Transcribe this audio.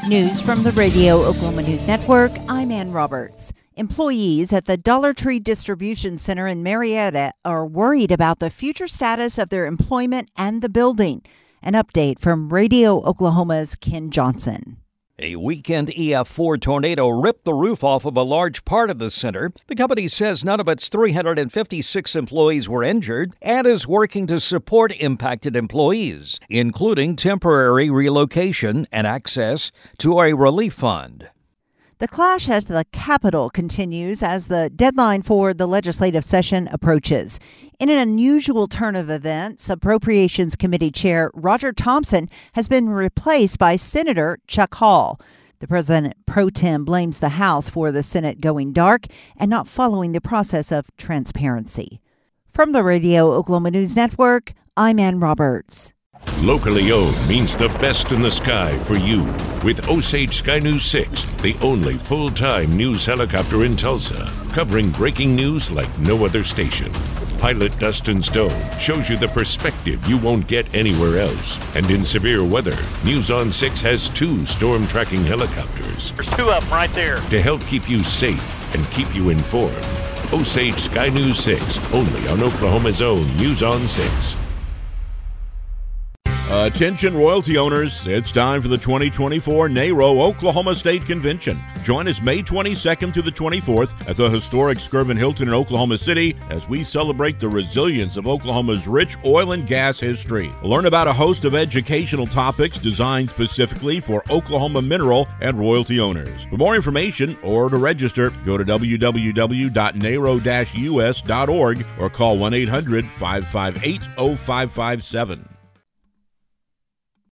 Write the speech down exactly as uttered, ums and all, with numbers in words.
News from the Radio Oklahoma News Network. I'm Ann Roberts. Employees at the Dollar Tree Distribution Center in Marietta are worried about the future status of their employment and the building. An update from Radio Oklahoma's Ken Johnson. A weekend E F four tornado ripped the roof off of a large part of the center. The company says none of its three hundred fifty-six employees were injured and is working to support impacted employees, including temporary relocation and access to a relief fund. The clash at the Capitol continues as the deadline for the legislative session approaches. In an unusual turn of events, Appropriations Committee Chair Roger Thompson has been replaced by Senator Chuck Hall. The president pro tem blames the House for the Senate going dark and not following the process of transparency. From the Radio Oklahoma News Network, I'm Ann Roberts. Locally owned means the best in the sky for you. With Osage Sky News six, the only full-time news helicopter in Tulsa, covering breaking news like no other station. Pilot Dustin Stone shows you the perspective you won't get anywhere else. And in severe weather, News on six has two storm tracking helicopters. There's two of them right there. To help keep you safe and keep you informed. Osage Sky News six, only on Oklahoma's own News on six. Attention royalty owners, it's time for the twenty twenty-four NARO Oklahoma State Convention. Join us May twenty-second through the twenty-fourth at the historic Skirvin Hilton in Oklahoma City as we celebrate the resilience of Oklahoma's rich oil and gas history. Learn about a host of educational topics designed specifically for Oklahoma mineral and royalty owners. For more information or to register, go to w w w dot naro dash u s dot org or call one eight hundred five five eight oh five five seven.